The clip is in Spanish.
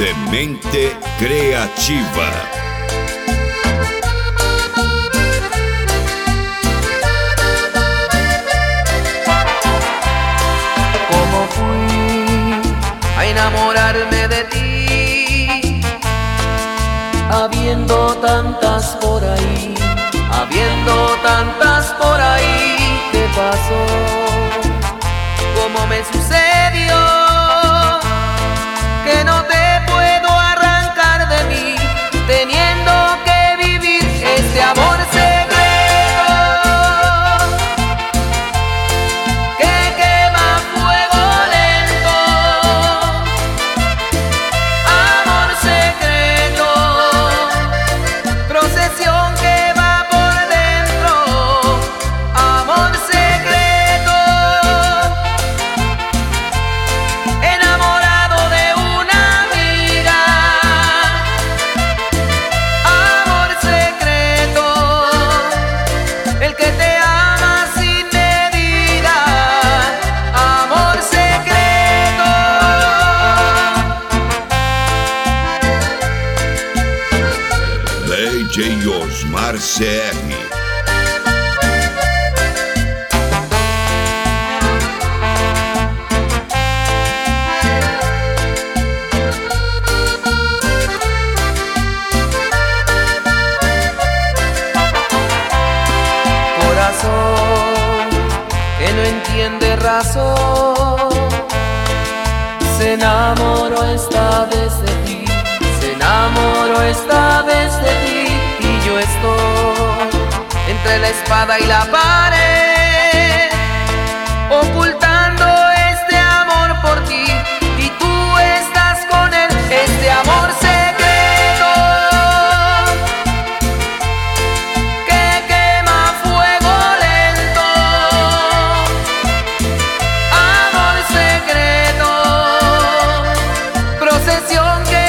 Demente Creativa. ¿Cómo fui a enamorarme de ti? Habiendo tantas por ahí, ¿qué pasó? ¿Cómo me sucedió? Que no te puedo arrancar de mí, teniendo que vivir este amor secreto que quema a fuego lento. Amor secreto, procesión que va por dentro. Amor secreto, enamorado de una amiga. Amor secreto, el que te ama sin medida. Amor secreto. DJ Osmar CR. Corazón que no entiende razón, se enamoró esta vez de ti, se enamoró esta vez de ti. Y yo estoy entre la espada y la pared, ocultando este amor por ti, y tú estás con él. Este amor secreto que quema a fuego lento. Amor secreto, procesión que